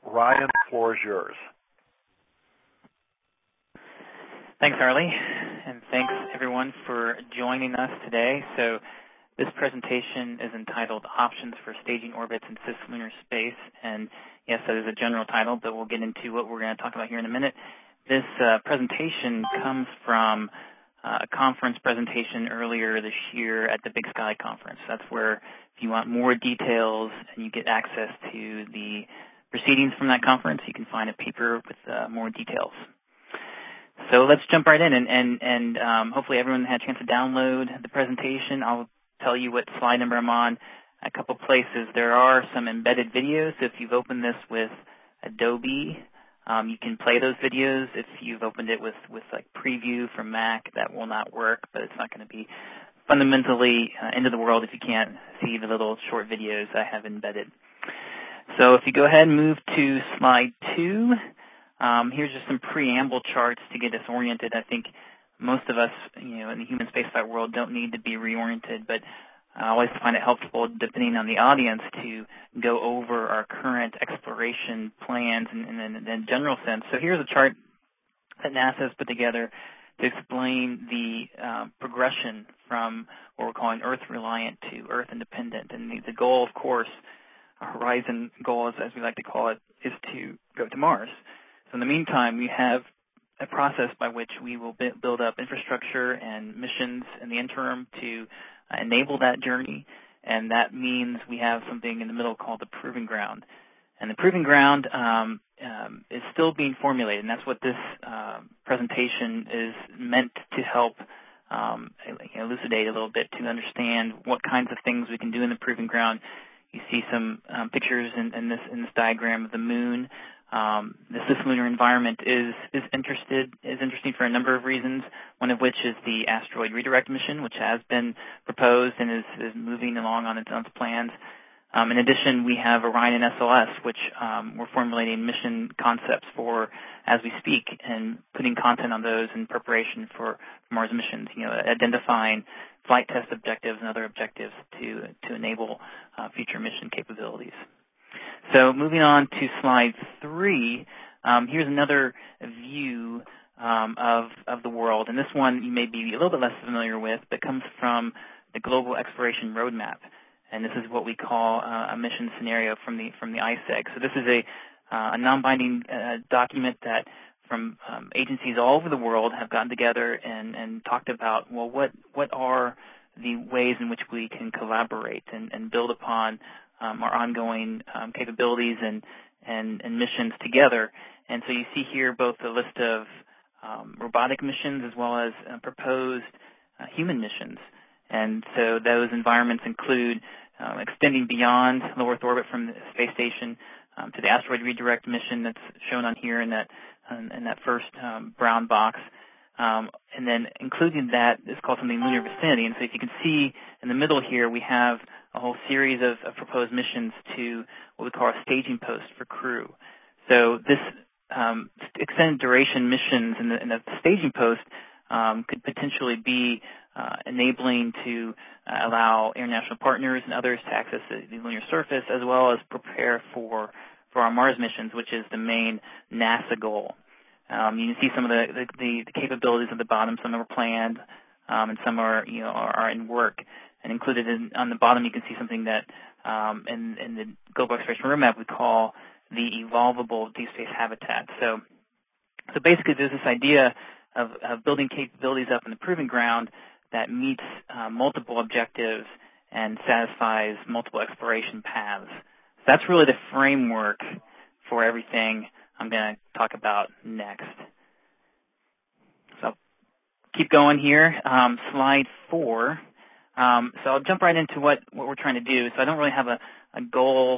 Ryan, the floor is yours. Thanks, Harley, and thanks everyone for joining us today. So this presentation is entitled Options for Staging Orbits in Cislunar Space, and yes, that is a general title, but we'll get into what we're going to talk about here in a minute. This presentation comes from a conference presentation earlier this year at the Big Sky Conference. That's where, if you want more details and you get access to the proceedings from that conference, you can find a paper with more details. So let's jump right in, and hopefully everyone had a chance to download the presentation. I'll tell you what slide number I'm on. A couple places. There are some embedded videos. So if you've opened this with Adobe, you can play those videos. If you've opened it with like Preview from Mac, that will not work, but it's not going to be fundamentally end of the world if you can't see the little short videos I have embedded. So if you go ahead and move to slide 2, here's just some preamble charts to get us oriented. I think most of us, in the human spaceflight world don't need to be reoriented, but I always find it helpful, depending on the audience, to go over our current exploration plans in a general sense. So here's a chart that NASA has put together to explain the progression from what we're calling Earth-reliant to Earth-independent. And the goal, of course, our horizon goal, as we like to call it, is to go to Mars. So in the meantime, we have a process by which we will build up infrastructure and missions in the interim to enable that journey, and that means we have something in the middle called the Proving Ground. And the Proving Ground is still being formulated, and that's what this presentation is meant to help elucidate a little bit, to understand what kinds of things we can do in the Proving Ground. You see some pictures in this diagram of the moon. The cislunar environment is interesting for a number of reasons, one of which is the asteroid redirect mission, which has been proposed and is moving along on its own plans. In addition, we have Orion and SLS, which we're formulating mission concepts for as we speak and putting content on those in preparation for Mars missions, identifying flight test objectives and other objectives to enable future mission capabilities. So moving on to slide 3, here's another view of the world. And this one you may be a little bit less familiar with, but comes from the Global Exploration Roadmap. And this is what we call a mission scenario from the ISEG. So this is a non-binding document that from agencies all over the world have gotten together and talked about, well, what are the ways in which we can collaborate and build upon our ongoing capabilities and missions together. And so you see here both a list of robotic missions as well as proposed human missions. And so those environments include extending beyond low Earth orbit from the space station to the asteroid redirect mission that's shown on here in that first brown box. And then including that is called something lunar vicinity. And so if you can see in the middle here, we have a whole series of proposed missions to what we call a staging post for crew. So this extended duration missions in the staging post could potentially be enabling to allow international partners and others to access the lunar surface, as well as prepare for our Mars missions, which is the main NASA goal. You can see some of the capabilities at the bottom. Some are planned, and some are in work. And included on the bottom, you can see something that in the Global Exploration Roadmap we call the evolvable deep space habitat. So basically, there's this idea of building capabilities up in the Proving Ground that meets multiple objectives and satisfies multiple exploration paths. So that's really the framework for everything I'm going to talk about next. So I'll keep going here. Slide 4. So I'll jump right into what we're trying to do. So I don't really have a goal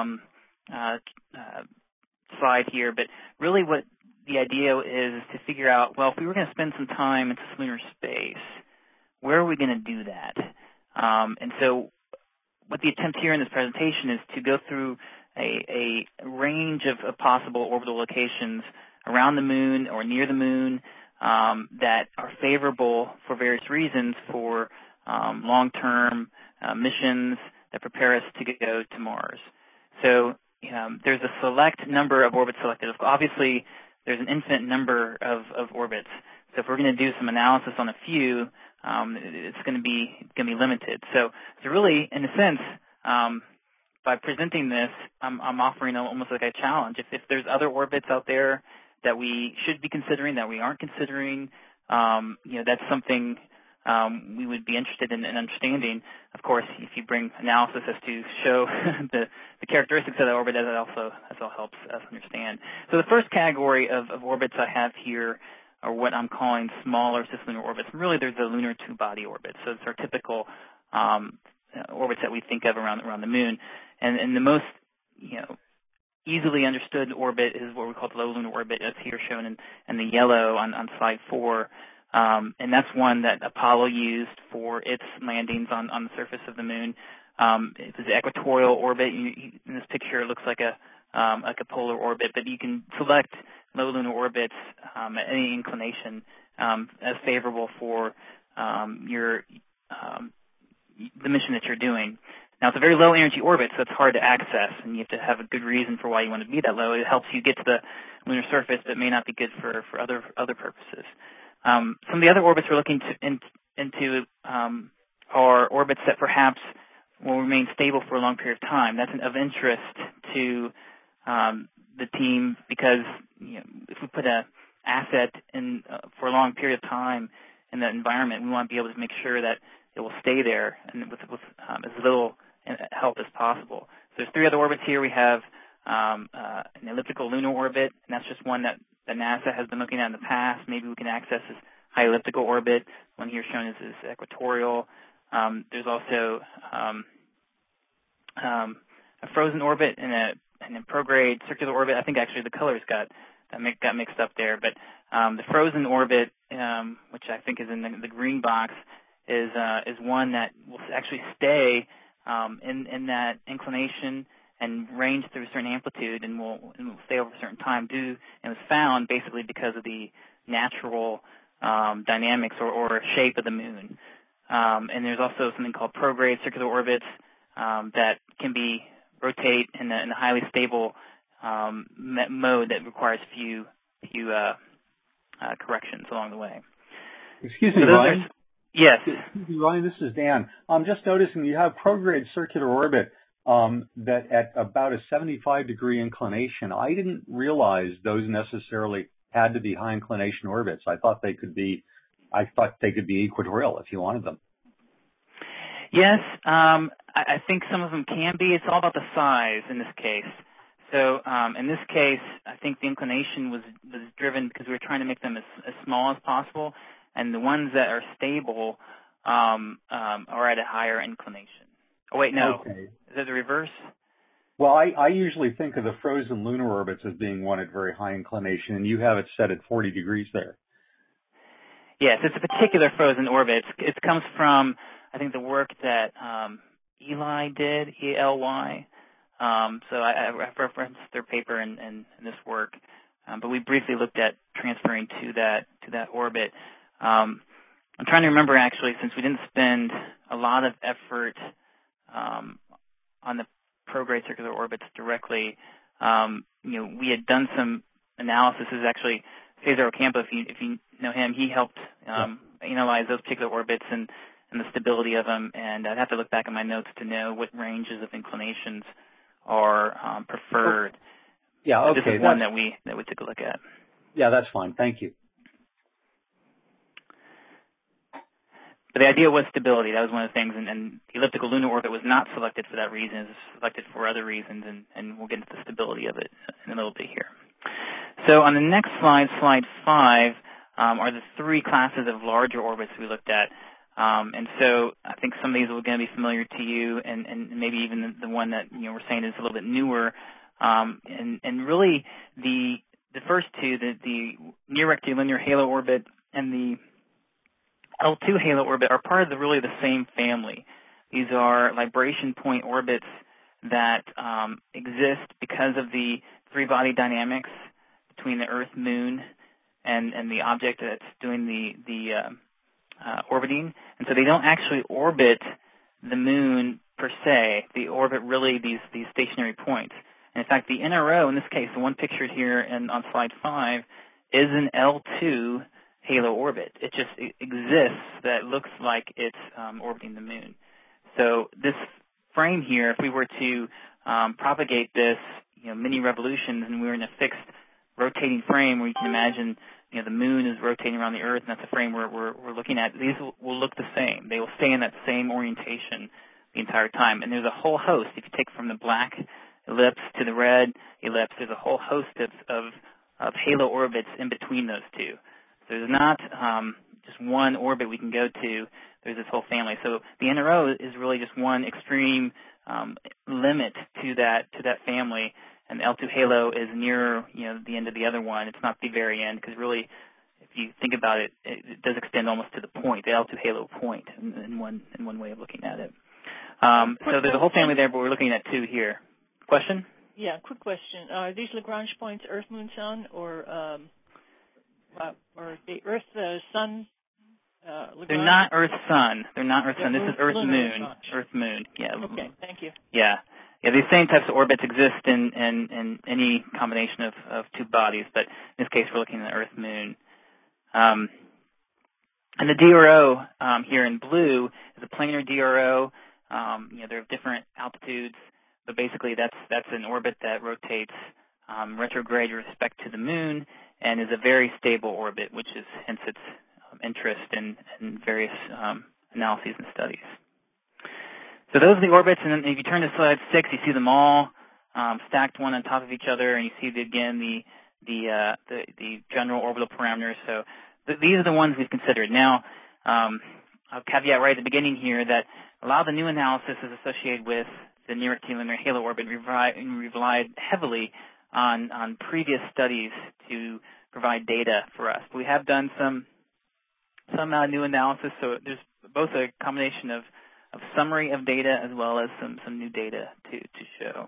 slide here, but really what the idea is to figure out, well, if we were going to spend some time in cislunar space, where are we going to do that? And so what the attempt here in this presentation is to go through a range of possible orbital locations around the moon or near the moon that are favorable for various reasons for long-term missions that prepare us to go to Mars. So there's a select number of orbits selected. Obviously, there's an infinite number of orbits. So if we're going to do some analysis on a few, it's going to be limited. So really, in a sense, by presenting this, I'm offering almost like a challenge. If there's other orbits out there that we should be considering that we aren't considering, that's something we would be interested in understanding. Of course, if you bring analysis as to show the characteristics of the orbit, that also helps us understand. So the first category of orbits I have here are what I'm calling smaller cislunar orbits. And really, they're the lunar two-body orbits. So it's our typical orbits that we think of around the moon. And the most easily understood orbit is what we call the low lunar orbit. That's here shown in the yellow on slide 4. And that's one that Apollo used for its landings on the surface of the moon. It's the equatorial orbit. In this picture, it looks like a polar orbit, but you can select low lunar orbits at any inclination as favorable for the mission that you're doing. Now, it's a very low energy orbit, so it's hard to access, and you have to have a good reason for why you want to be that low. It helps you get to the lunar surface, but may not be good for other purposes. Some of the other orbits we're looking into are orbits that perhaps will remain stable for a long period of time. That's of interest to the team because if we put an asset in for a long period of time in that environment, we want to be able to make sure that it will stay there and with as little help as possible. So there's 3 other orbits here. We have an elliptical lunar orbit, and that's just one that NASA has been looking at in the past. Maybe we can access this high elliptical orbit. One here shown is equatorial. There's also a frozen orbit and a prograde circular orbit. I think actually the colors got mixed up there, but the frozen orbit, which I think is in the green box, is one that will actually stay in that inclination and range through a certain amplitude and will stay over a certain time. And was found basically because of the natural dynamics or shape of the moon. And there's also something called prograde circular orbits that can rotate in a highly stable mode that requires few corrections along the way. Excuse me, Ryan. Yes. Excuse me, Ryan, this is Dan. I'm just noticing you have prograde circular orbit that at about a 75-degree inclination. I didn't realize those necessarily had to be high inclination orbits. I thought they could be equatorial if you wanted them. Yes, I think some of them can be. It's all about the size in this case. So in this case, I think the inclination was driven because we were trying to make them as small as possible, and the ones that are stable are at a higher inclination. Oh, wait, no. Okay. Is it the reverse? Well, I usually think of the frozen lunar orbits as being one at very high inclination, and you have it set at 40 degrees there. Yes, it's a particular frozen orbit. It comes from, I think, the work that Eli did, E-L-Y. So I referenced their paper in this work, but we briefly looked at transferring to that orbit. I'm trying to remember, actually, since we didn't spend a lot of effort on the prograde circular orbits directly. We had done some analysis. This is actually Cesar Ocampo, if you know him. He helped analyze those particular orbits and the stability of them, and I'd have to look back at my notes to know what ranges of inclinations are preferred. Yeah, okay. This is one that we took a look at. Yeah, that's fine. Thank you. But the idea was stability. That was one of the things, and the elliptical lunar orbit was not selected for that reason. It was selected for other reasons, and we'll get into the stability of it in a little bit here. So on the next slide, slide 5, are the 3 classes of larger orbits we looked at. And so I think some of these are going to be familiar to you, and maybe even the one that we're saying is a little bit newer. And really the first 2, the near rectilinear halo orbit and the L2 halo orbit, are part of the same family. These are libration point orbits that exist because of the 3-body dynamics between the Earth, Moon, and the object that's doing the orbiting. And so they don't actually orbit the Moon per se. They orbit really these stationary points. In fact, the NRO, in this case, the one pictured here and on slide 5, is an L2 halo orbit. It just exists that looks like it's orbiting the moon. So this frame here, if we were to propagate this, many revolutions, and we were in a fixed rotating frame where you can imagine, the moon is rotating around the Earth, and that's the frame we're looking at. These will look the same. They will stay in that same orientation the entire time. And there's a whole host. If you take from the black ellipse to the red ellipse, there's a whole host of halo orbits in between those two. So there's not just one orbit we can go to. There's this whole family. So the NRO is really just one extreme limit to that family, and the L2 halo is near the end of the other one. It's not the very end, because really, if you think about it, it does extend almost to the point, the L2 halo point, in one way of looking at it. So there's a whole family there, but we're looking at two here. Question? Yeah, quick question. Are these Lagrange points Earth, Moon, Sun, or the Earth, Sun? They're not Earth, Sun. They're not Earth, Sun. This is Earth, Moon. Earth, Moon. Yeah. Okay, thank you. Yeah. Yeah, these same types of orbits exist in any combination of two bodies, but in this case we're looking at Earth, Moon. And the DRO here in blue is a planar DRO. They're of different altitudes, but basically that's an orbit that rotates retrograde with respect to the moon and is a very stable orbit, which is hence its interest in various analyses and studies. So those are the orbits, and then if you turn to slide 6, you see them all stacked one on top of each other, and you see the general orbital parameters. So these are the ones we've considered. Now, I'll caveat right at the beginning here that a lot of the new analysis is associated with the near rectilinear halo orbit, and relied heavily on previous studies to provide data for us. We have done some new analysis, so there's both a combination of summary of data as well as some new data to show.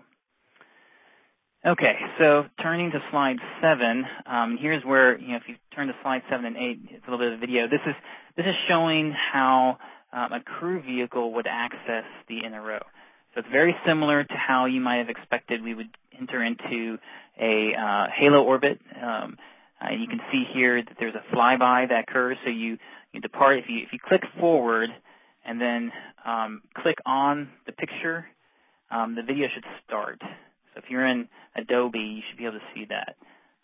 Okay, so turning to slide 7, here's where, if you turn to slide 7 and 8, it's a little bit of video. This is showing how a crew vehicle would access the NRO. So it's very similar to how you might have expected we would enter into a halo orbit. You can see here that there's a flyby that occurs. So you depart. If you click forward and then click on the picture, the video should start. So if you're in Adobe, you should be able to see that.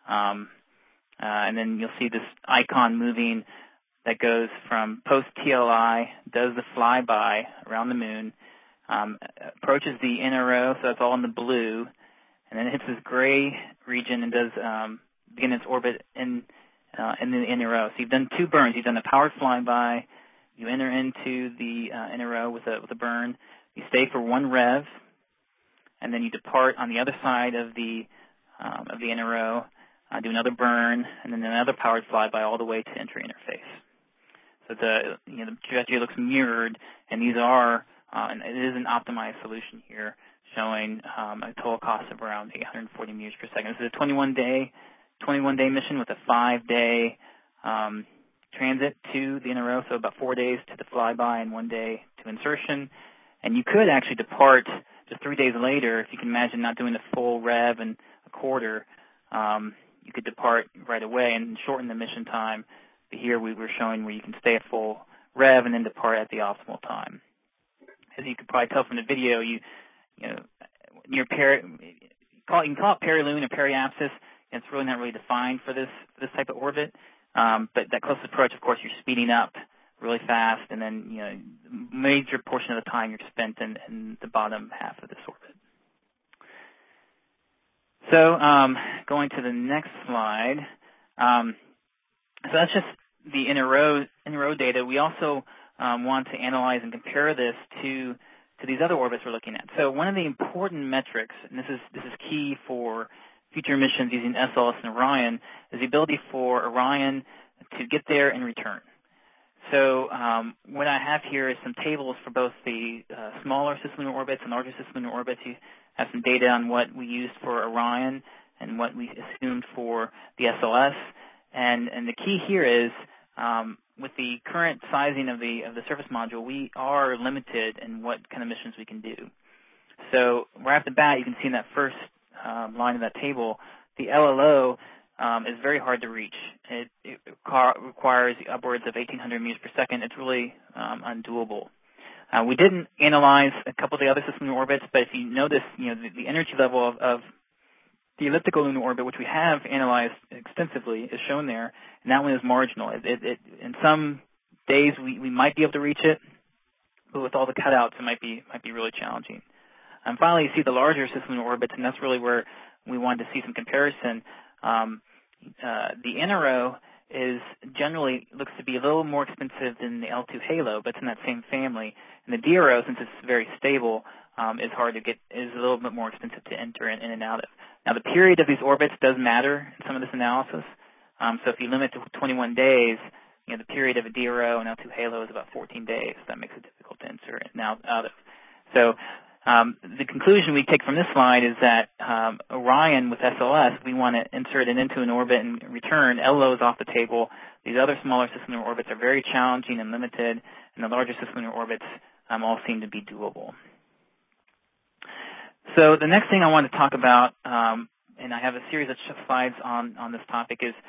And then you'll see this icon moving that goes from post-TLI, does the flyby around the moon, approaches the NRO, so that's all in the blue, and then it hits this gray region and does begin its orbit in the NRO. So you've done two burns. You've done a powered flyby. You enter into the NRO with a burn. You stay for one rev, and then you depart on the other side of the NRO, do another burn, and then another powered flyby all the way to entry interface. So the trajectory looks mirrored, and these are, and it is an optimized solution here, showing a total cost of around 840 meters per second. This is a 21-day mission with a 5-day transit to the NRO, so about 4 days to the flyby and 1 day to insertion. And you could actually depart just 3 days later, if you can imagine not doing the full rev and a quarter. You could depart right away and shorten the mission time. But here we were showing where you can stay at full rev and then depart at the optimal time. As you could probably tell from the video, you can call it periloon or periapsis. And it's really not really defined for this type of orbit. But that close approach, of course, you're speeding up really fast, and then major portion of the time you're spent in the bottom half of this orbit. So going to the next slide. So that's just the NRO data. We also want to analyze and compare this to these other orbits we're looking at. So one of the important metrics, and this is key for future missions using SLS and Orion, is the ability for Orion to get there and return. So what I have here is some tables for both the smaller cislunar orbits and larger cislunar orbits. You have some data on what we used for Orion and what we assumed for the SLS. And the key here is with the current sizing of the surface module, we are limited in what kind of missions we can do. So right off the bat, you can see in that first line of that table, the LLO is very hard to reach. It requires upwards of 1,800 meters per second. It's really undoable. We didn't analyze a couple of the other cislunar orbits, but if you notice, the energy level of the elliptical lunar orbit, which we have analyzed extensively, is shown there, and that one is marginal. In some days, we might be able to reach it, but with all the cutouts, it might be really challenging. And finally, you see the larger cislunar orbits, and that's really where we wanted to see some comparison. The NRO generally looks to be a little more expensive than the L2 Halo, but it's in that same family. And the DRO, since it's very stable, is a little bit more expensive to enter in and out of. Now, the period of these orbits does matter in some of this analysis. So if you limit to 21 days, the period of a DRO and L2 Halo is about 14 days. That makes it difficult to enter in and out of. So the conclusion we take from this slide is that Orion with SLS, we want to insert it into an orbit and return. LLO is off the table. These other smaller cislunar orbits are very challenging and limited, and the larger cislunar orbits all seem to be doable. So the next thing I want to talk about, and I have a series of slides on this topic, is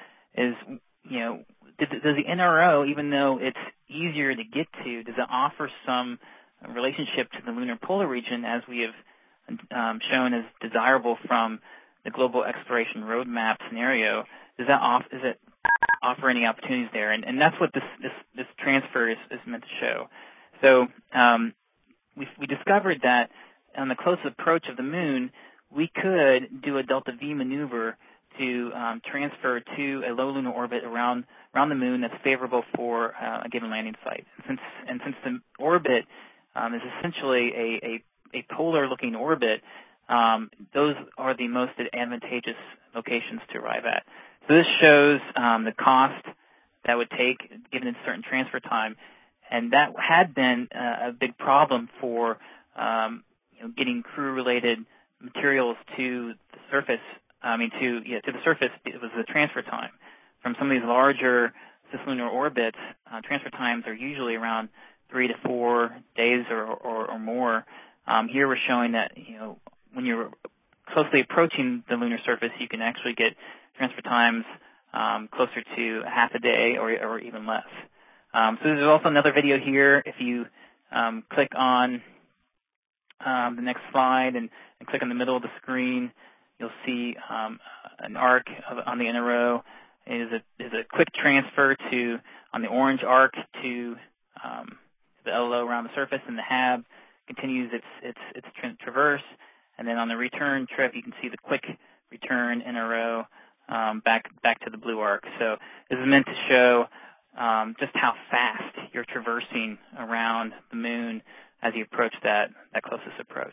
does the NRO, even though it's easier to get to, does it offer some relationship to the lunar polar region, as we have shown as desirable from the global exploration roadmap scenario? Does it offer any opportunities there? And that's what this transfer is meant to show. So we discovered that on the closest approach of the moon, we could do a delta V maneuver to transfer to a low lunar orbit around the moon that's favorable for a given landing site. And since the orbit is essentially a polar-looking orbit, those are the most advantageous locations to arrive at. So this shows the cost that would take given a certain transfer time, and that had been a big problem for getting crew-related materials to the surface. To the surface, it was the transfer time. From some of these larger cislunar orbits, transfer times are usually around 3 to 4 days or more. Here we're showing that when you're closely approaching the lunar surface, you can actually get transfer times closer to half a day or even less. So there's also another video here. If you click on the next slide and click on the middle of the screen, you'll see an arc on the NRO. It is a quick transfer on the orange arc to the LLO around the surface, and the HAB continues its traverse. And then on the return trip, you can see the quick return NRO back to the blue arc. So this is meant to show just how fast you're traversing around the moon as you approach that closest approach.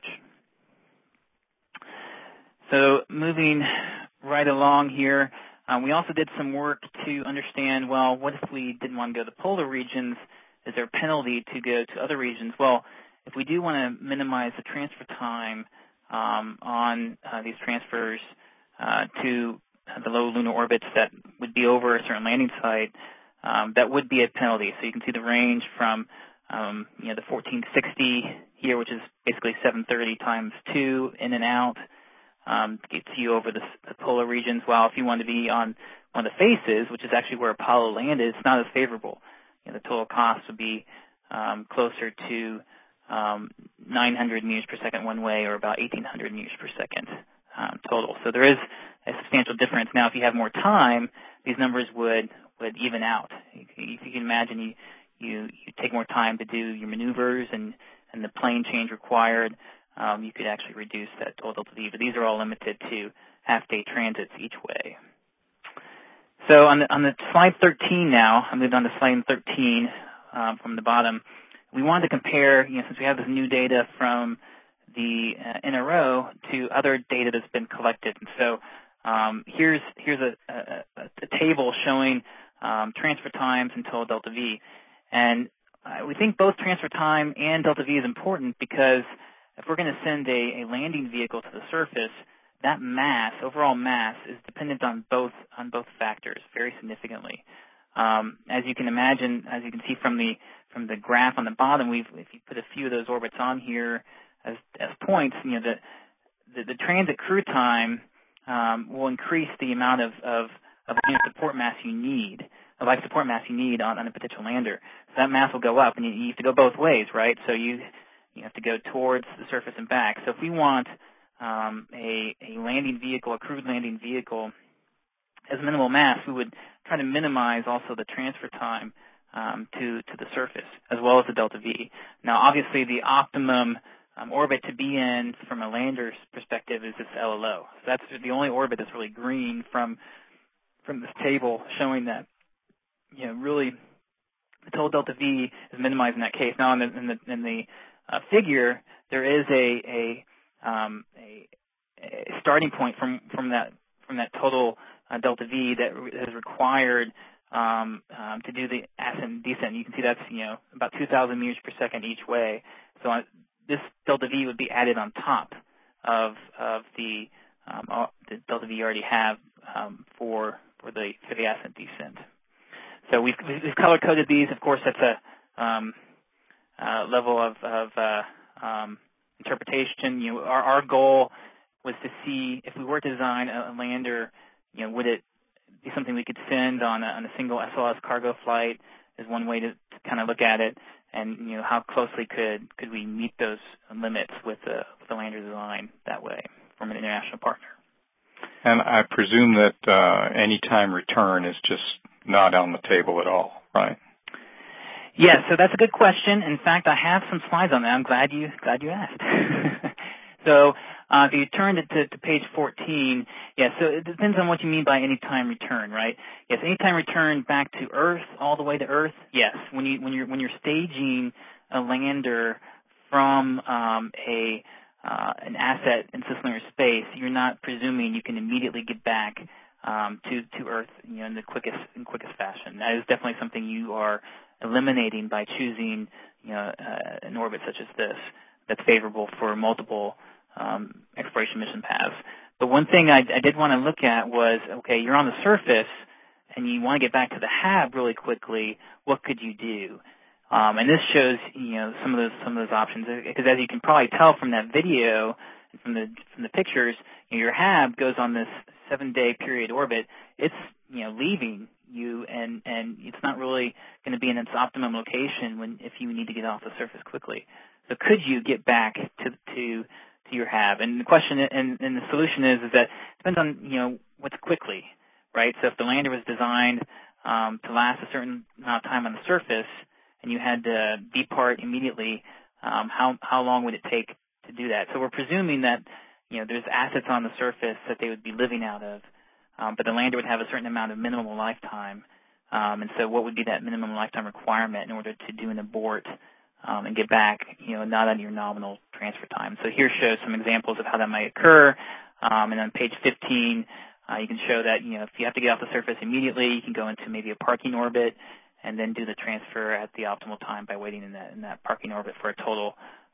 So moving right along here, we also did some work to understand, well, what if we didn't want to go to the polar regions? Is there a penalty to go to other regions? Well, if we do want to minimize the transfer time on these transfers to the low lunar orbits that would be over a certain landing site, that would be a penalty. So you can see the range from the 1460 here, which is basically 730 times 2 in and out, gets you over the polar regions. While if you want to be on one of the faces, which is actually where Apollo landed, it's not as favorable. The total cost would be closer to 900 meters per second one way, or about 1,800 meters per second total. So there is a substantial difference. Now, if you have more time, these numbers would even out. If you can imagine, you take more time to do your maneuvers and the plane change required, you could actually reduce that total delta V. But these are all limited to half-day transits each way. So on the slide 13 now, I moved on to slide 13 from the bottom. We wanted to compare, since we have this new data from the NRO to other data that's been collected. And so here's a table showing transfer times and total delta V. And we think both transfer time and delta V is important because if we're going to send a landing vehicle to the surface, that mass, overall mass, is dependent on both factors very significantly. As you can imagine, as you can see from the graph on the bottom, if you put a few of those orbits on here as points, the transit crew time will increase the amount of support mass you need, life support mass you need on a potential lander. So that mass will go up, and you have to go both ways, right? So you have to go towards the surface and back. So if we want a landing vehicle, a crewed landing vehicle, as minimal mass, we would try to minimize also the transfer time to the surface, as well as the delta V. Now, obviously, the optimum orbit to be in from a lander's perspective is this LLO. So that's the only orbit that's really green from this table, showing that really the total delta V is minimized in that case. Now, in the figure, there is a starting point from that total delta V that is required to do the ascent and descent. You can see that's about 2,000 meters per second each way. So this delta V would be added on top of the delta V you already have for the ascent descent. So we've color coded these. Of course, that's a level of interpretation. Our goal was to see if we were to design a lander, would it be something we could send on a single SLS cargo flight? Is one way to kind of look at it, and how closely could we meet those limits with the lander design that way from an international partner. And I presume that anytime return is just not on the table at all, right? Yes, so that's a good question. In fact, I have some slides on that. I'm glad you asked. So if you turn to page 14, so it depends on what you mean by anytime return, right? Yes, anytime return back to Earth, all the way to Earth. Yes, when you're staging a lander from an asset in cislunar space, you're not presuming you can immediately get back to Earth, in the quickest fashion. That is definitely something you are eliminating by choosing, an orbit such as this that's favorable for multiple exploration mission paths. But one thing I did want to look at was, okay, you're on the surface and you want to get back to the HAB really quickly. What could you do? And this shows, some of those options, because as you can probably tell from that video and from the pictures, your HAB goes on this 7-day period orbit. It's leaving you, and it's not really going to be in its optimum location if you need to get off the surface quickly. So could you get back to your HAB? And the question and the solution is that it depends on what's quickly, right? So if the lander was designed to last a certain amount of time on the surface, and you had to depart immediately, how long would it take to do that? So we're presuming that there's assets on the surface that they would be living out of, but the lander would have a certain amount of minimum lifetime. And so what would be that minimum lifetime requirement in order to do an abort and get back, not on your nominal transfer time? So here shows some examples of how that might occur. And on page 15, you can show that, if you have to get off the surface immediately, you can go into maybe a parking orbit and then do the transfer at the optimal time by waiting in that parking orbit for a total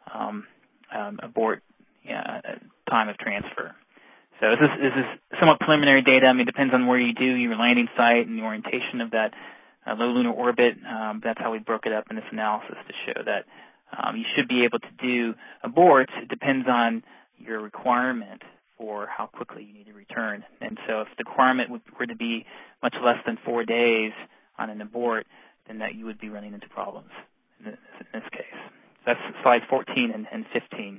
abort time of transfer. So this is somewhat preliminary data. I mean, it depends on where you do your landing site and the orientation of that low lunar orbit. That's how we broke it up in this analysis to show that you should be able to do aborts. It depends on your requirement for how quickly you need to return. And so if the requirement were to be much less than 4 days on an abort, then that you would be running into problems in this case. So that's slides 14 and 15.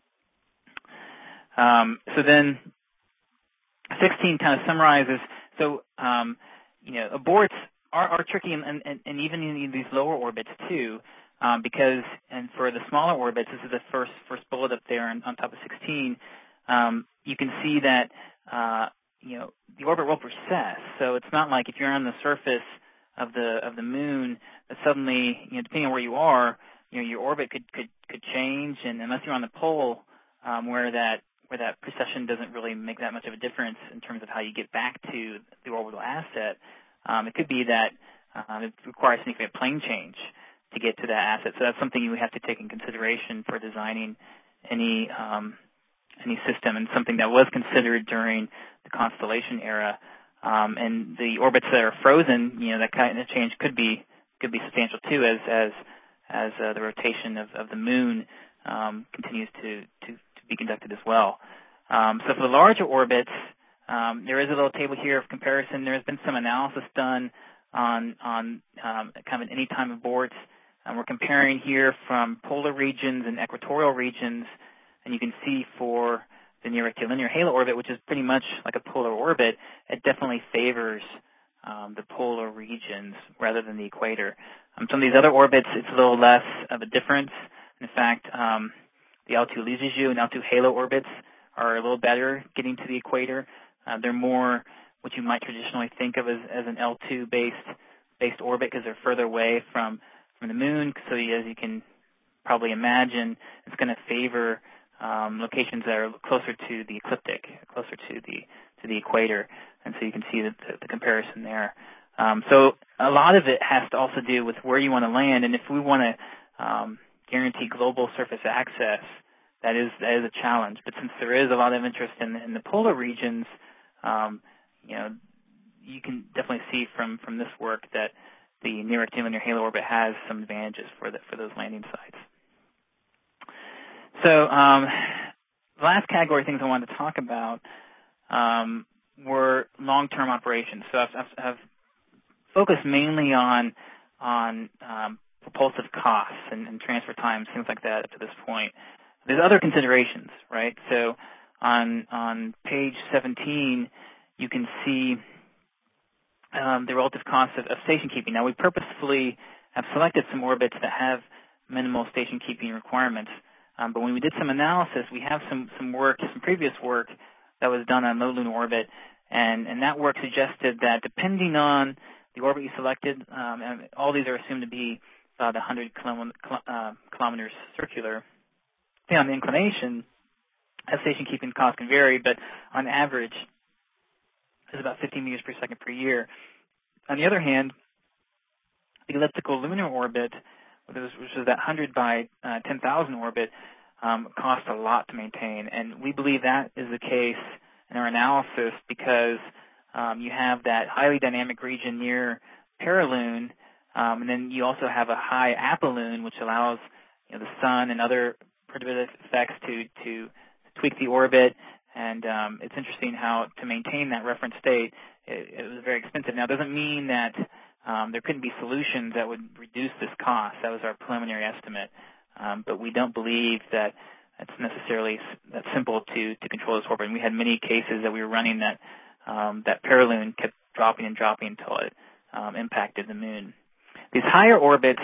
So then 16 kind of summarizes. So, aborts are tricky, and even in these lower orbits too, because, and for the smaller orbits, this is the first bullet up there on top of 16. You can see that the orbit will precess. So it's not like if you're on the surface of the moon, that suddenly, depending on where you are, your orbit could change, and unless you're on the pole, where that precession doesn't really make that much of a difference in terms of how you get back to the orbital asset, it could be that it requires significant plane change to get to that asset. So that's something you have to take in consideration for designing any system, and something that was considered during the Constellation era. And the orbits that are frozen, that kind of change could be substantial too, as the rotation of the moon continues to be conducted as well. So for the larger orbits, there is a little table here of comparison. There's been some analysis done on kind of an anytime aborts. We're comparing here from polar regions and equatorial regions, and you can see for the near rectilinear halo orbit, which is pretty much like a polar orbit, it definitely favors the polar regions rather than the equator. Some of these other orbits, it's a little less of a difference. In fact, the L2 Lissajous and L2 halo orbits are a little better getting to the equator. They're more what you might traditionally think of as an L2 based orbit because they're further away from the moon. So as you can probably imagine, it's going to favor locations that are closer to the ecliptic, closer to the equator, and so you can see the comparison there. So a lot of it has to also do with where you want to land, and if we want to guarantee global surface access, that is a challenge. But since there is a lot of interest in the polar regions, you can definitely see from this work that the near rectilinear halo orbit has some advantages for those landing sites. So the last category of things I wanted to talk about were long-term operations. So I've focused mainly on propulsive costs and transfer times, things like that up to this point. There's other considerations, right? So on page 17, you can see the relative cost of station keeping. Now, we purposefully have selected some orbits that have minimal station keeping requirements. But when we did some analysis, we have some previous work that was done on low lunar orbit, and that work suggested that depending on the orbit you selected, and all these are assumed to be about 100 kilometers circular, depending on the inclination, station keeping costs can vary, but on average, it's about 15 meters per second per year. On the other hand, the elliptical lunar orbit, which is that 100 by 10,000 orbit, costs a lot to maintain. And we believe that is the case in our analysis because you have that highly dynamic region near perihelion, and then you also have a high apophelion, which allows the sun and other perturbative effects to tweak the orbit. And it's interesting how to maintain that reference state, it was very expensive. Now, it doesn't mean that there couldn't be solutions that would reduce this cost. That was our preliminary estimate. But we don't believe that it's necessarily that simple to control this orbit. And we had many cases that we were running that perihelion kept dropping and dropping until it impacted the moon. These higher orbits,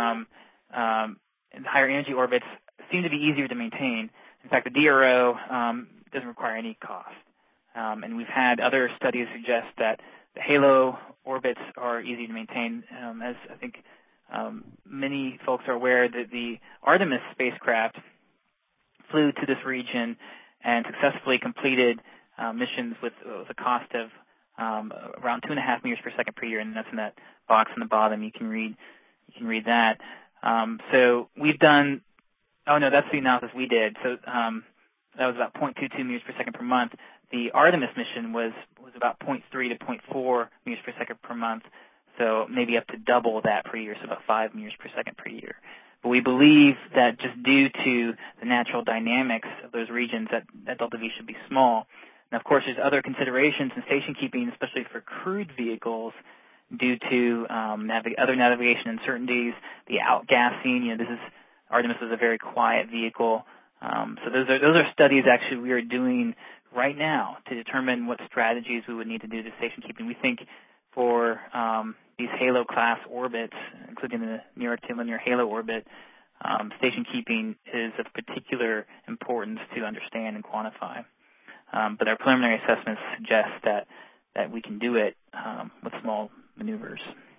and higher energy orbits, seem to be easier to maintain. In fact, the DRO doesn't require any cost. And we've had other studies suggest that the halo orbits are easy to maintain. As I think many folks are aware, that the Artemis spacecraft flew to this region and successfully completed missions with a cost of around 2.5 meters per second per year, and that's in that box on the bottom. You can read that. So we've done. Oh no, that's the analysis we did. So that was about 0.22 meters per second per month. The Artemis mission was about 0.3 to 0.4 meters per second per month, so maybe up to double that per year, so about 5 meters per second per year. But we believe that just due to the natural dynamics of those regions, that delta V should be small. And of course, there's other considerations in station keeping, especially for crewed vehicles, due to other navigation uncertainties, the outgassing. Artemis was a very quiet vehicle. So those are studies actually we are doing right now to determine what strategies we would need to do to station keeping. We think for these halo class orbits, including the near rectilinear halo orbit, station keeping is of particular importance to understand and quantify. But our preliminary assessments suggest that we can do it with small maneuvers.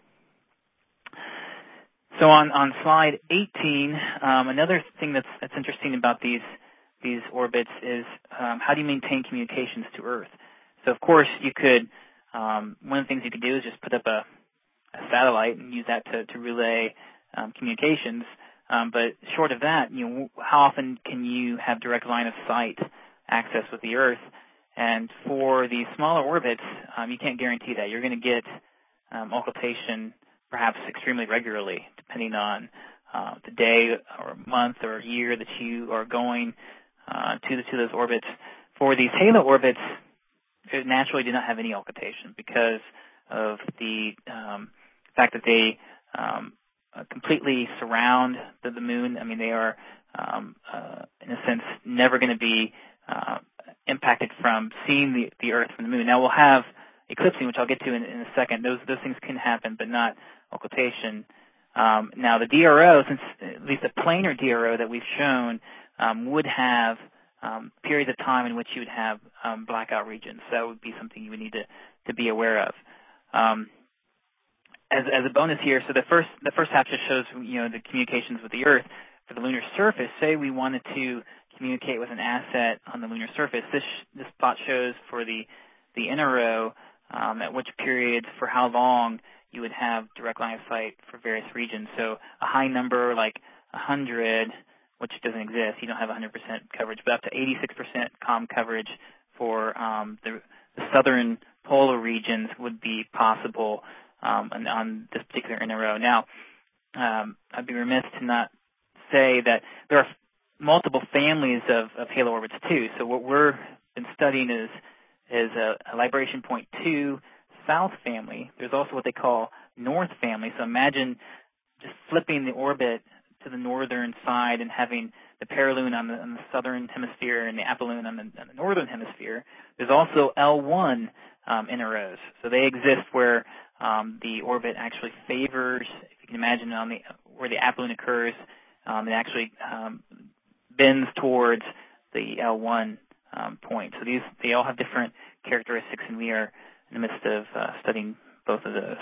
So on slide 18, another thing that's interesting about these orbits is how do you maintain communications to Earth? So of course you could, one of the things you could do is just put up a satellite and use that to relay communications. But short of that, how often can you have direct line of sight access with the Earth? And for these smaller orbits, you can't guarantee that. You're going to get occultation perhaps extremely regularly, depending on the day or month or year that you are going to those orbits. For these halo orbits, it naturally do not have any occultation because of the fact that they completely surround the moon. I mean, they are, in a sense, never going to be impacted from seeing the Earth from the moon. Now, we'll have eclipsing, which I'll get to in a second. Those things can happen, but not occultation. Now, the DRO, since at least the planar DRO that we've shown, would have periods of time in which you would have blackout regions. So that would be something you would need to be aware of. As a bonus here, so the first half just shows the communications with the Earth. For the lunar surface, say we wanted to communicate with an asset on the lunar surface, this plot shows for the inner row at which periods, for how long you would have direct line of sight for various regions. So a high number like 100, which doesn't exist, you don't have 100% coverage, but up to 86% comm coverage for the southern polar regions would be possible on this particular inner row. Now, I'd be remiss to not say that there are multiple families of halo orbits too. So what we're been studying is a libration point 2 south family. There's also what they call north family. So imagine just flipping the orbit to the northern side and having the paraloon on the southern hemisphere and the apoloon on the northern hemisphere. There's also L1 inner rows. So they exist where the orbit actually favors, if you can imagine, where the apoloon occurs, it actually bends towards the L1 point. So they all have different characteristics, and we are in the midst of studying both of those.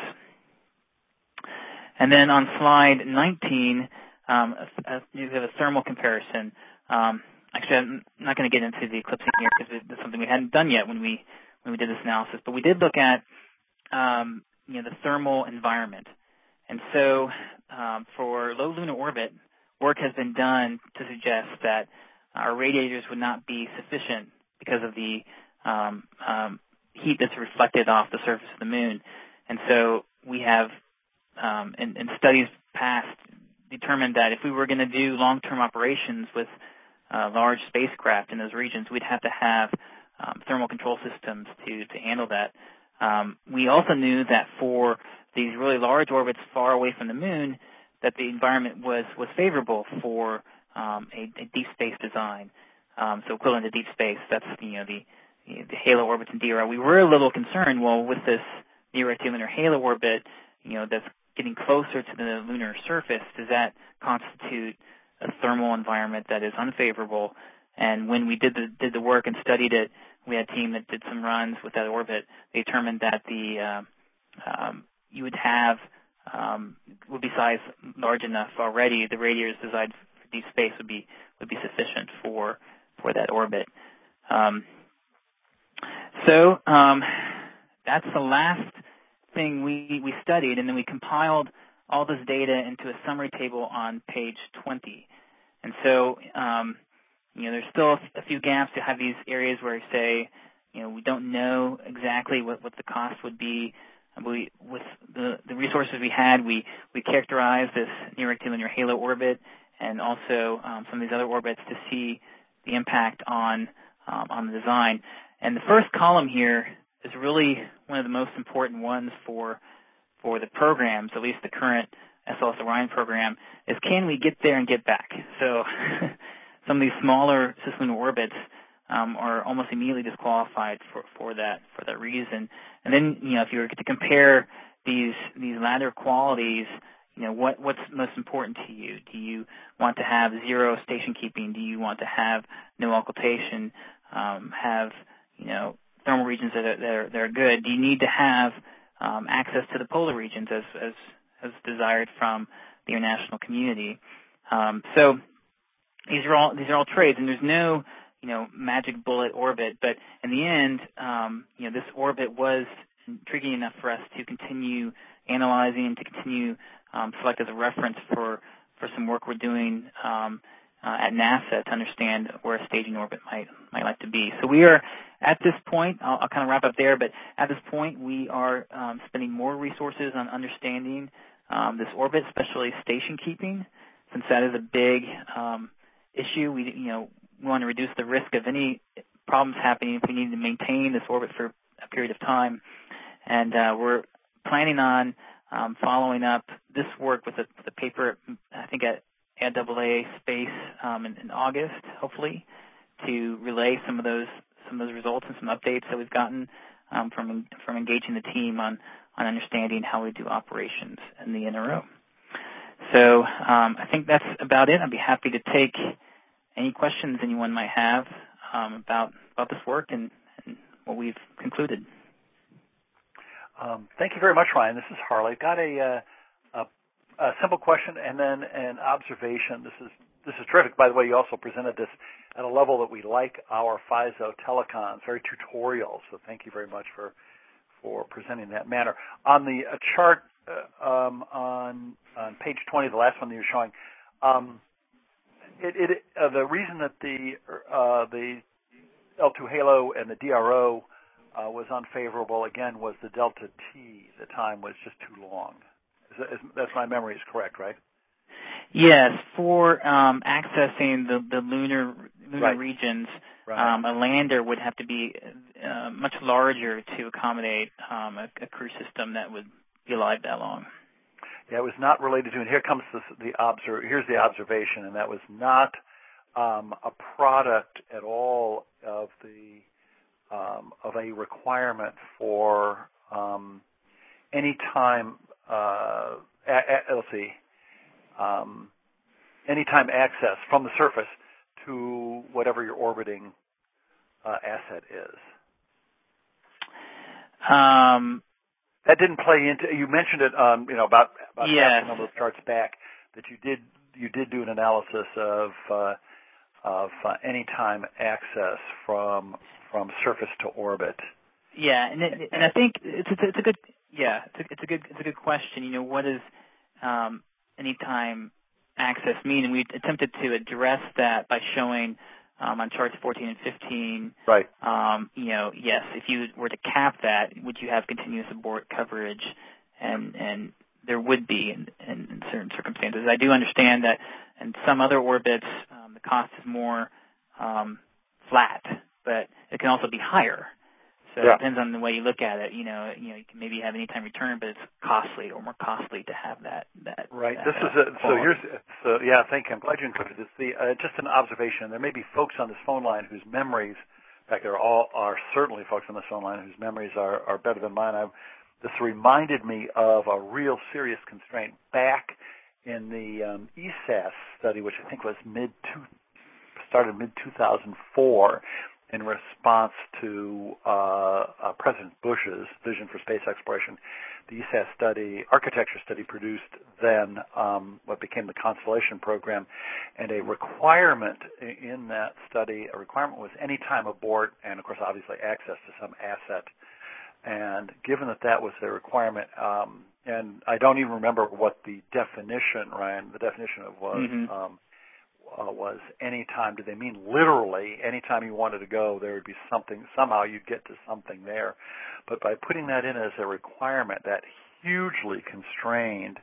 And then on slide 19, you have a thermal comparison. Actually, I'm not going to get into the eclipsing here because it's something we hadn't done yet when we did this analysis. But we did look at the thermal environment. And so for low lunar orbit, work has been done to suggest that our radiators would not be sufficient because of the heat that's reflected off the surface of the moon. And so we have, in studies past, determined that if we were going to do long-term operations with large spacecraft in those regions, we'd have to have thermal control systems to handle that. We also knew that for these really large orbits far away from the moon, that the environment was favorable for a deep space design. So equivalent to deep space, that's the halo orbits in DRO. We were a little concerned, well, with this near-rectilinear halo orbit, that's getting closer to the lunar surface, does that constitute a thermal environment that is unfavorable? And when we did the work and studied it, we had a team that did some runs with that orbit. They determined that you would have would be sized large enough already. The radiators designed for deep space would be sufficient for that orbit. So that's the last thing we studied, and then we compiled all this data into a summary table on page 20. And so, there's still a few gaps. You have these areas where you say, we don't know exactly what the cost would be. With the resources we had, we characterized this near-rectilinear halo orbit and also some of these other orbits to see the impact on the design. And the first column here is really one of the most important ones for the programs, at least the current SLS Orion program, is can we get there and get back? So some of these smaller cislunar orbits are almost immediately disqualified for that reason. And then, if you were to compare these latter qualities, what's most important to you? Do you want to have zero station keeping? Do you want to have no occultation? Have thermal regions that are good? Do you need to have access to the polar regions as desired from the international community? So these are all trades, and there's no magic bullet orbit. But in the end, this orbit was intriguing enough for us to continue analyzing, to continue select as a reference for some work we're doing at NASA to understand where a staging orbit might like to be. So we are at this point. I'll kind of wrap up there, but at this point we are spending more resources on understanding this orbit, especially station keeping, since that is a big issue. We want to reduce the risk of any problems happening if we need to maintain this orbit for a period of time. And we're planning on following up this work with a paper, I think at AAA Space in August, hopefully, to relay some of those results and some updates that we've gotten from engaging the team on understanding how we do operations in the NRO. So I think that's about it. I'd be happy to take any questions anyone might have about this work and what we've concluded. Thank you very much, Ryan. This is Harley. Got a simple question and then an observation. This is terrific. By the way, you also presented this at a level that we like our FISO telecons, very tutorial. So thank you very much for presenting that manner. On the chart on page 20, the last one that you're showing, the reason that the L2 halo and the DRO was unfavorable, again, was the delta T. The time was just too long. That's my memory is correct, right? Yes, for accessing the lunar right. regions, right. A lander would have to be much larger to accommodate a crew system that would be alive that long. Yeah, it was not related to, and here comes here's the observation, and that was not a product at all of a requirement for any time. Let's see. Anytime access from the surface to whatever your orbiting asset is. That didn't play into. You mentioned it, about yes. half of those charts back that you did do an analysis of anytime access from surface to orbit. Yeah, and I think it's a good question. What does anytime access mean? And we attempted to address that by showing on charts 14 and 15. Right. Yes, if you were to cap that, would you have continuous abort coverage? And there would be in certain circumstances. I do understand that in some other orbits, the cost is more flat, but it can also be higher. So yeah. It depends on the way you look at it. You can maybe have anytime return, but it's costly or more costly to have that. Right. That, this is thank you. I'm glad you included this. Just an observation. There may be folks on this phone line whose memories, in fact, there are certainly folks on this phone line whose memories are better than mine. This reminded me of a real serious constraint back in the ESAS study, which I think was started mid-2004. In response to President Bush's vision for space exploration. The ESAS study, architecture study, produced then what became the Constellation program, and a requirement in that study, was anytime abort, and of course, obviously, access to some asset. And given that was the requirement, and I don't even remember what the definition, Ryan, was anytime. Did they mean literally anytime you wanted to go, there would be something, somehow you'd get to something there. But by putting that in as a requirement, that hugely constrained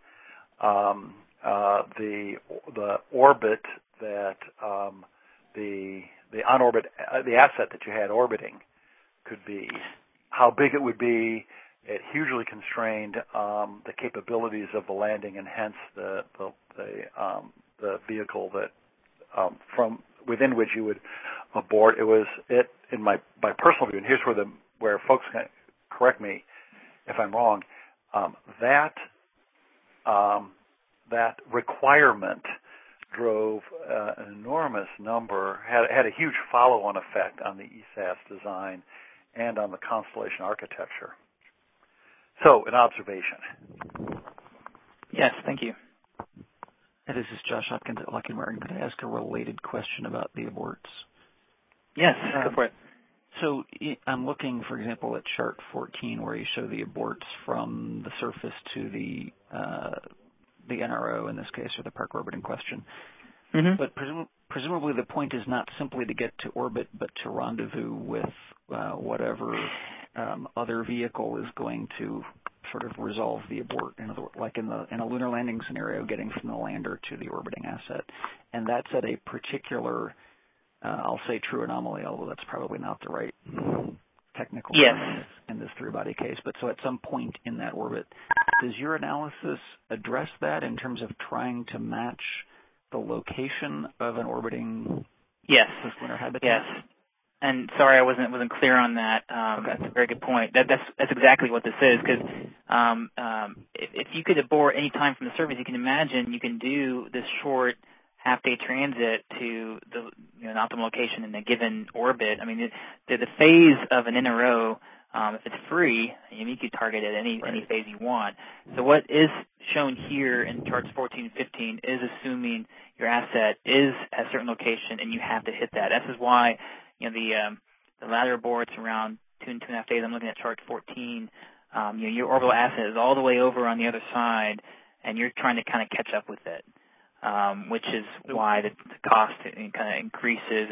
the orbit that the on-orbit, the asset that you had orbiting could be, how big it would be. It hugely constrained the capabilities of the landing, and hence the vehicle that from within which you would abort. In my personal view, and here's where folks can correct me if I'm wrong, that requirement drove an enormous number, had a huge follow-on effect on the ESAS design and on the Constellation architecture. So, an observation. Yes, thank you. This is Josh Hopkins at Lockheed Martin. Could I ask a related question about the aborts? Yes, go for it. So I'm looking, for example, at chart 14, where you show the aborts from the surface to the NRO, in this case, or the park orbit in question. Mm-hmm. But presumably the point is not simply to get to orbit, but to rendezvous with whatever other vehicle is going to sort of resolve the abort, like in a lunar landing scenario, getting from the lander to the orbiting asset. And that's at a particular I'll say true anomaly, although that's probably not the right technical Yes. term in this three-body case. But so at some point in that orbit, does your analysis address that in terms of trying to match the location of an orbiting cislunar habitat? Yes. And sorry, I wasn't clear on that. That's a very good point. That's exactly what this is, because if you could abort any time from the surface, you can imagine you can do this short half-day transit to an optimal location in a given orbit. I mean, the phase of an NRO, if it's free, you could target it any phase you want. So what is shown here in charts 14 and 15 is assuming your asset is at a certain location and you have to hit that. This is why the latter aborts around 2 and 2.5 days. I'm looking at chart 14. Your orbital asset is all the way over on the other side, and you're trying to kind of catch up with it. Which is why the cost kind of increases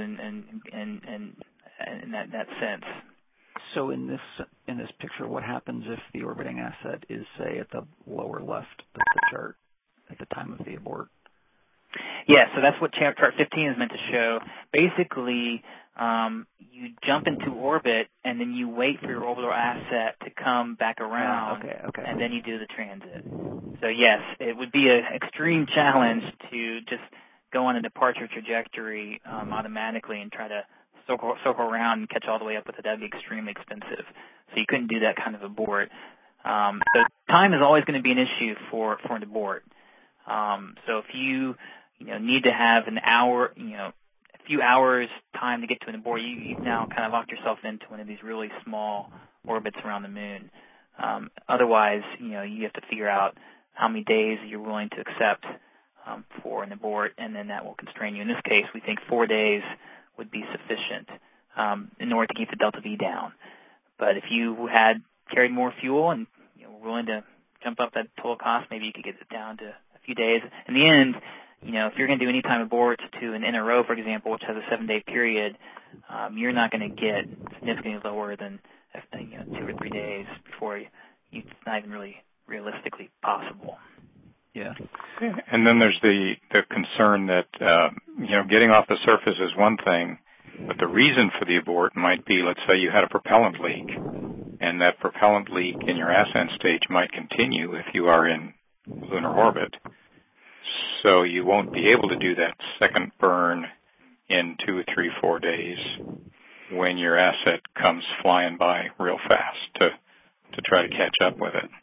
in that sense. So in this picture, what happens if the orbiting asset is, say, at the lower left of the chart at the time of the abort? Yeah, so that's what chart 15 is meant to show. Basically, you jump into orbit, and then you wait for your orbital asset to come back around, and then you do the transit. So, yes, it would be an extreme challenge to just go on a departure trajectory automatically and try to circle around and catch all the way up with it. That would be extremely expensive. So you couldn't do that kind of abort. So time is always going to be an issue for an abort. So if you need to have an hour, a few hours time to get to an abort, you've now kind of locked yourself into one of these really small orbits around the moon. Otherwise, you have to figure out how many days you're willing to accept for an abort, and then that will constrain you. In this case, we think 4 days would be sufficient in order to keep the delta V down. But if you had carried more fuel and were willing to jump up that total cost, maybe you could get it down to a few days. In the end, if you're going to do any time aborts to an NRO, for example, which has a 7-day period, you're not going to get significantly lower than 2 or 3 days before it's not even really realistically possible. Yeah. And then there's the concern that getting off the surface is one thing, but the reason for the abort might be, let's say you had a propellant leak, and that propellant leak in your ascent stage might continue if you are in lunar orbit. So you won't be able to do that second burn in 2, 3, 4 days when your asset comes flying by real fast to try to catch up with it.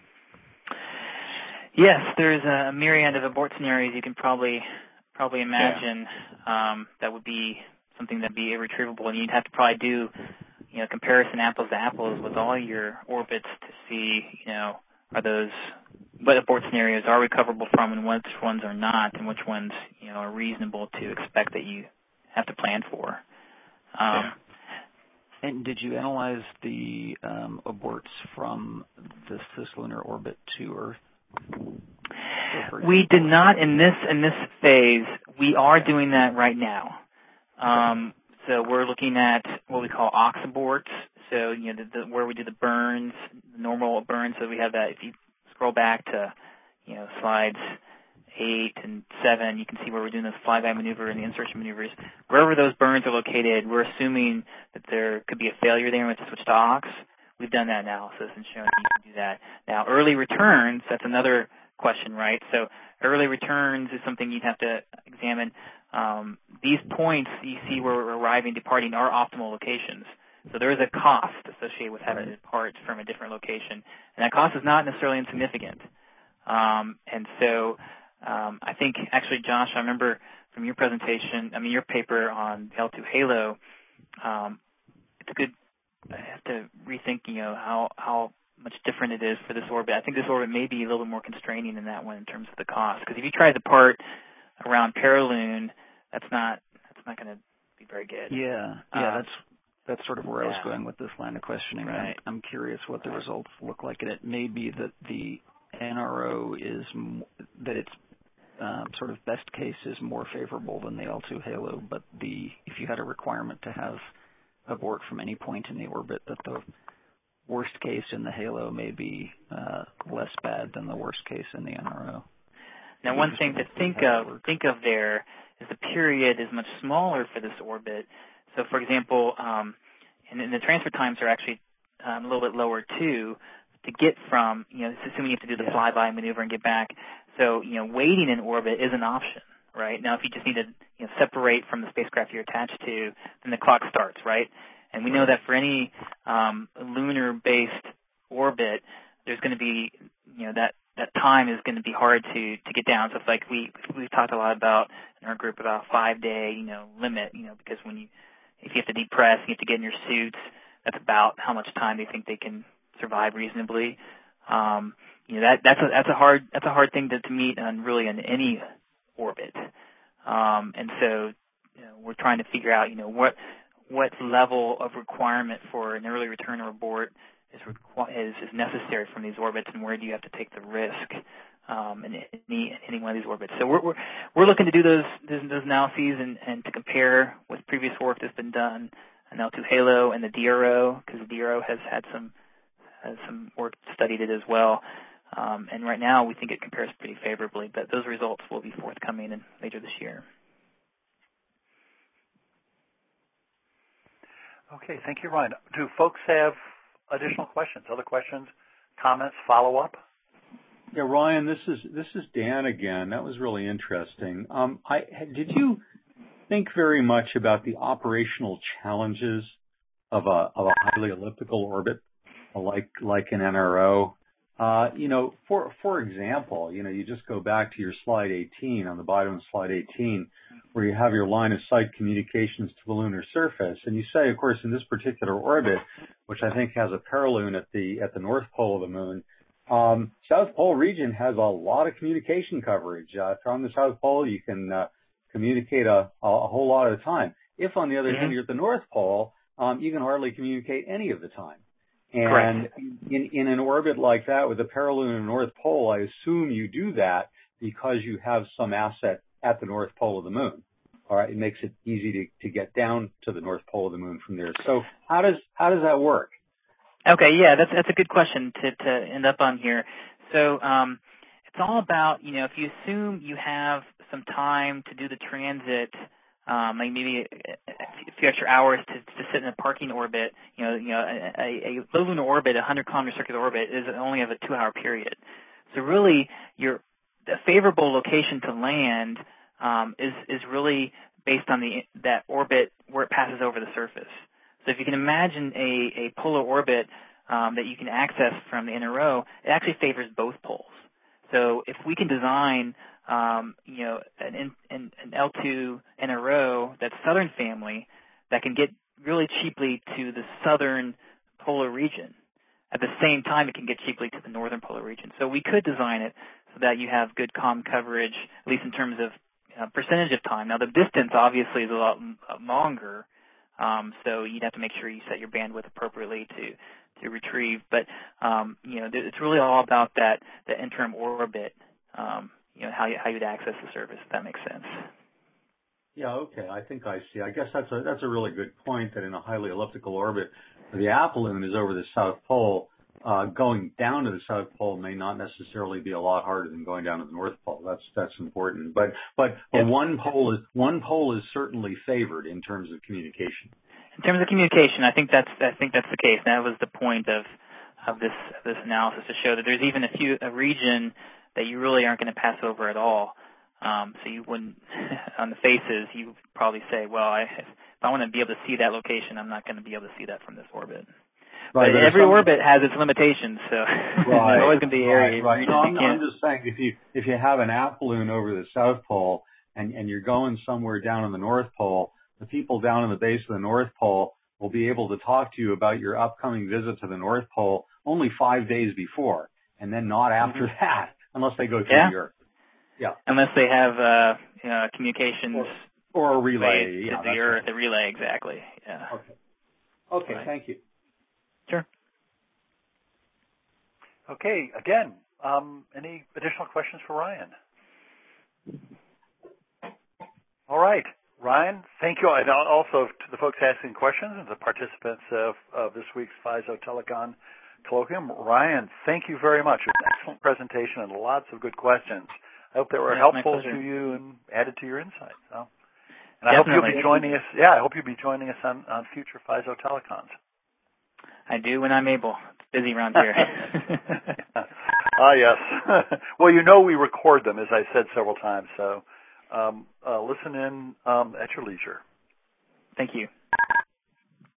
Yes, there's a myriad of abort scenarios you can probably imagine. That would be something that'd be irretrievable, and you'd have to probably do comparison apples to apples with all your orbits to see what abort scenarios are recoverable from and which ones are not, and which ones are reasonable to expect that you have to plan for. And did you analyze the aborts from the cislunar orbit to Earth? We did not in this phase. We are doing that right now. So we're looking at what we call ox aborts. So where we do the burns, the normal burns. So we have that. If you scroll back to slides 8 and 7, you can see where we're doing this flyby maneuver and the insertion maneuvers. Wherever those burns are located, we're assuming that there could be a failure there and we have to switch to ox. We've done that analysis and shown you can do that. Now, early returns, that's another question, right? So early returns is something you'd have to examine. These points you see where we're arriving, departing are optimal locations. So there is a cost associated with having to depart from a different location. And that cost is not necessarily insignificant. And so I think, actually, Josh, I remember from your presentation, your paper on L2 Halo, it's a good, I have to rethink, how much different it is for this orbit. I think this orbit may be a little bit more constraining than that one in terms of the cost. Because if you try to depart around Paraloon, that's not going to be very good. That's sort of where I was going with this line of questioning. Right. I'm curious what the results look like, and it may be that the NRO is that its sort of best case is more favorable than the L2 Halo, but if you had a requirement to have abort from any point in the orbit, that the worst case in the Halo may be less bad than the worst case in the NRO. Now, one thing to think of there is the period is much smaller for this orbit. So, for example, and the transfer times are actually a little bit lower too, to get from, assuming you have to do the flyby maneuver and get back. So, waiting in orbit is an option, right? Now, if you just need to separate from the spacecraft you're attached to, then the clock starts, right? And we know that for any lunar-based orbit, there's going to be, that time is going to be hard to get down. So it's like we've talked a lot about in our group about 5-day, limit, because if you have to depress, you have to get in your suits, that's about how much time they think they can survive reasonably. That's a hard thing to meet on any orbit. And so we're trying to figure out what level of requirement for an early return or abort is necessary from these orbits, and where do you have to take the risk in any one of these orbits. So we're looking to do those analyses and to compare with previous work that's been done on L2 Halo and the DRO, because the DRO has had some work studied it as well. And right now we think it compares pretty favorably, but those results will be forthcoming later this year. Okay, thank you, Ryan. Do folks have additional questions, other questions, comments, follow-up? Yeah, Ryan, this is Dan again. That was really interesting. Did you think very much about the operational challenges of a highly elliptical orbit like an NRO? For example, you just go back to your slide 18, on the bottom of slide 18, where you have your line of sight communications to the lunar surface. And you say, of course, in this particular orbit, which I think has a paraloon at the north pole of the moon, South Pole region has a lot of communication coverage. From the South Pole, you can communicate a whole lot of the time. If, on the other hand, you're at the North Pole, you can hardly communicate any of the time. And in an orbit like that with a paraloon in the North Pole, I assume you do that because you have some asset at the North Pole of the moon. All right, it makes it easy to get down to the North Pole of the moon from there. So how does that work? Okay, yeah, that's a good question to end up on here. So it's all about, if you assume you have some time to do the transit, like maybe a few extra hours to sit in a parking orbit, a low lunar orbit, a 100-kilometer circular orbit, is only of a 2-hour period. So really, the favorable location to land is really based on that orbit where it passes over the surface. So if you can imagine a polar orbit that you can access from the NRO, it actually favors both poles. So if we can design an L2 NRO that's southern family that can get really cheaply to the southern polar region, at the same time it can get cheaply to the northern polar region. So we could design it so that you have good comm coverage, at least in terms of percentage of time. Now the distance obviously is a lot longer, so you'd have to make sure you set your bandwidth appropriately to retrieve. But it's really all about the interim orbit. How you'd access the surface, if that makes sense. Yeah, okay. I think I see. I guess that's a really good point, that in a highly elliptical orbit, where the apoloon is over the South Pole, going down to the South Pole may not necessarily be a lot harder than going down to the North Pole. That's important. But one pole is certainly favored in terms of communication. In terms of communication, I think that's the case. That was the point of this analysis, to show that there's even a region that you really aren't going to pass over at all. So you wouldn't, on the faces, you would probably say, well, if I want to be able to see that location, I'm not going to be able to see that from this orbit. Right, but every orbit has its limitations, so there's always going to be areas. Right. No, I'm just saying, if you have an apoloon over the South Pole and you're going somewhere down in the North Pole, the people down in the base of the North Pole will be able to talk to you about your upcoming visit to the North Pole only 5 days before, and then not after that, unless they go through the Earth. Yeah. Unless they have communications or a relay. To the Earth, a relay, exactly. Yeah. Okay. Right. Thank you. Sure. Okay. Again, any additional questions for Ryan? All right. Ryan, thank you. And also to the folks asking questions and the participants of this week's FISO Telecon Colloquium. Ryan, thank you very much. It was an excellent presentation and lots of good questions. I hope they were helpful to you and added to your insight. So, and I hope you'll be joining us. Yeah, I hope you'll be joining us on future FISO telecons. I do when I'm able. It's busy around here. Yes. Well, we record them, as I said several times. So listen in at your leisure. Thank you.